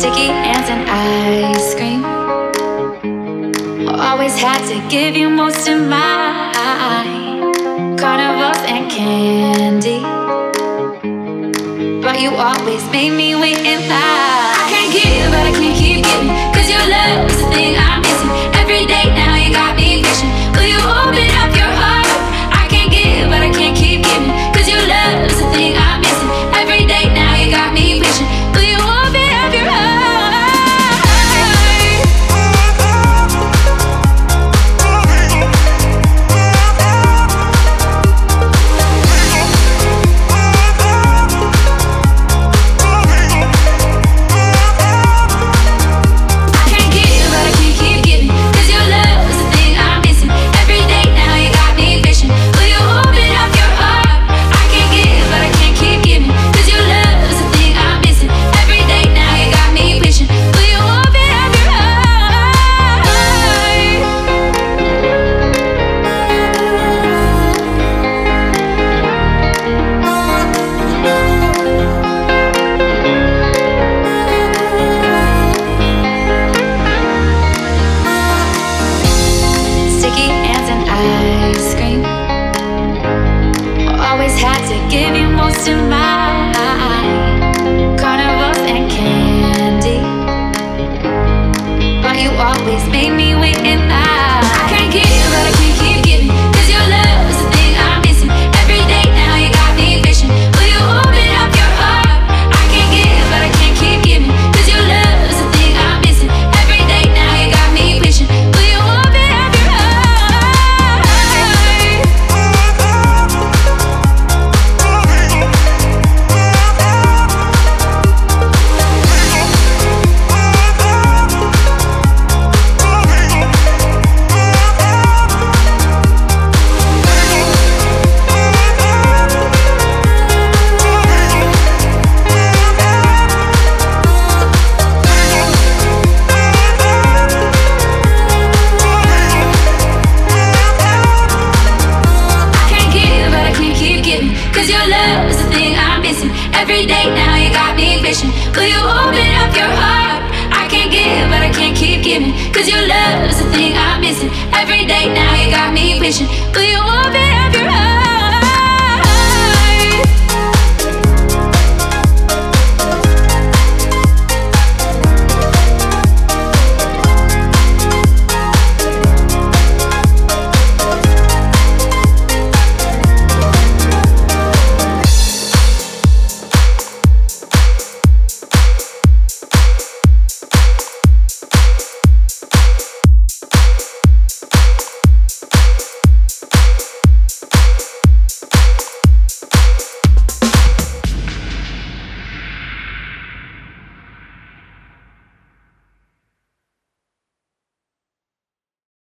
Sticky hands and ice cream. Always had to give you most of mine. Carnivals and candy, but you always made me wait in line. I can't give, but I can't keep giving, 'cause your love is the thing I'm missing. Every day now you got me wishing. Will you open up your heart? I can't give, but I can't keep giving, 'cause your love is the thing I'm missing. Every day now you got me wishing. Will you open up your heart? Give you most of mine. Carnivals and candy, but you always made me wait in line. I can't give, but I can't keep giving, 'cause your love is the thing I'm missing. Every day now you got me wishing. Will you open up your heart? I can't give, but I can't keep giving, 'cause your love is the thing I'm missing. Every day now you got me wishing. Will you open up your heart? Every day now you got me wishing. Will you open up your heart? I can't give, but I can't keep giving, 'cause your love is the thing I'm missing. Every day now you got me wishing. Will you open up your heart?